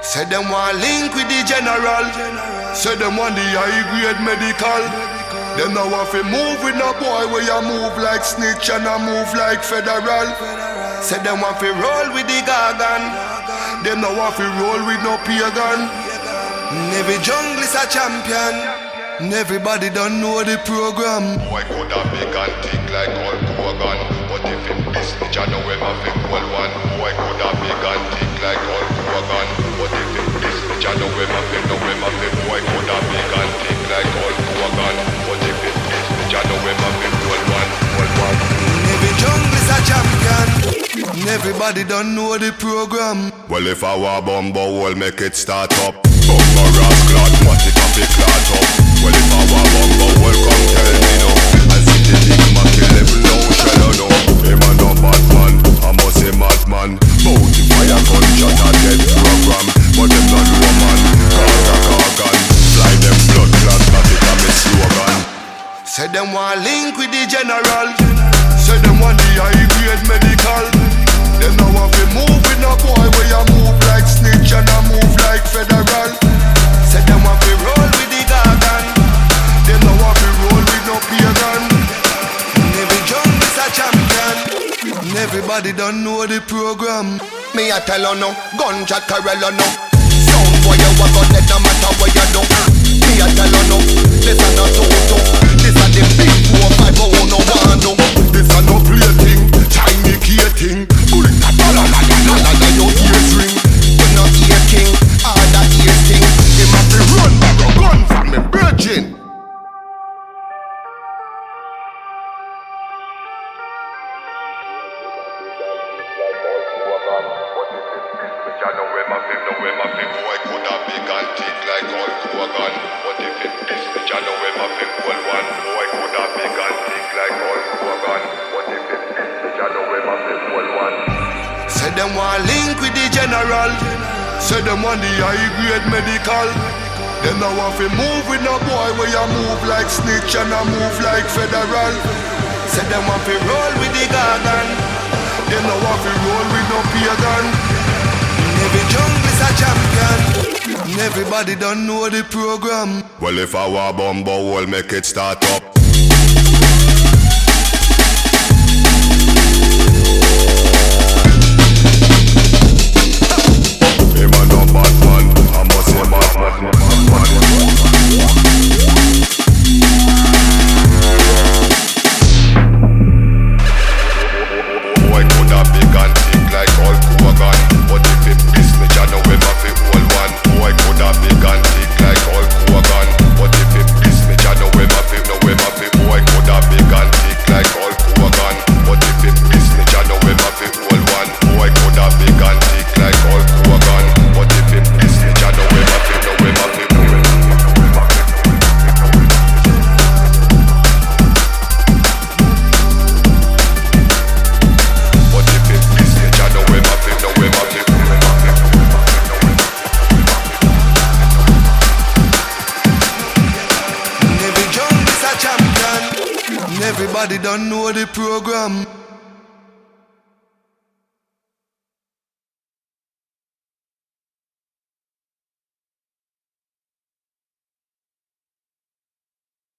Say them want link with the general. Say them want the high grade medical. Them now want to move with no boy where you move like snitch and I move like federal. Say them want to roll with the gargan. Them now want to roll with no pagan. Every jungle is a champion. Everybody don't know the program. Boy could have big and thick like Hulk Hogan, but if him this bitch I know him a fit well one. Boy could have big and thick like Hulk Hogan, but if him this bitch I know him a fit. Boy could have big and thick like Hulk Hogan, but if him this bitch I know him a fit well one. Every jungle is a champion. Everybody don't know the program. Well if I were bumbo, we'll make it start up. Bumbo rascal, what it a big clot up. Well if I were bumbo, welcome tell me no. I see the big man kill level no shallow no. Him a no bad man, I must say madman. Bout the fire gunshot a dead program, but them not woman. Cargan, fly them blood clot, that it a me slogan. Say them want link with the general. Say them want the high grade medical. Them now want to move with no boy where you move like snitch and I move like federal. Say them want to roll with the gargan. Them now want to roll with no pagan. Every jungle is a champion. Everybody don't know the program. Me a tell you no, gunshot Corella no. Sound boy you a gun it no matter what you do. Me a tell you no, this a no toto. This a the big 4-5 who no want do. This a no play thing, tiny key thing. Bullet a dollar like your ears ring. You no ear king, all that ear thing. Him have to run back a gun from me virgin. Boy could have big and thick like Hulk Hogan, but if him this bitch I know him a fit well one. Boy could have big and thick like Hulk Hogan, but if him this bitch I know him a fit well one. Say them want link with the general. Say them want the high grade medical. Them now want to move with no boy where you move like snitch and I move like federal. Say them want to roll with the gargan. Them now want to roll with no pagan. Every jungle is a champion. Everybody don't know the program. Well if I were bumbo, we'll make it start up. Him a no bad man, I must say madman. Boy could have big and thick like Hulk Hogan, but if him this bitch I know him a fit well one. Boy could have big and thick like Hulk Hogan, but if him this bitch I know him a fit. Boy could have big and thick like Hulk Hogan, but if him this bitch I know him a fit well one. Boy could have big and thick like Hulk Hogan, but if him this bitch I know him a fit. Everybody don't know the program.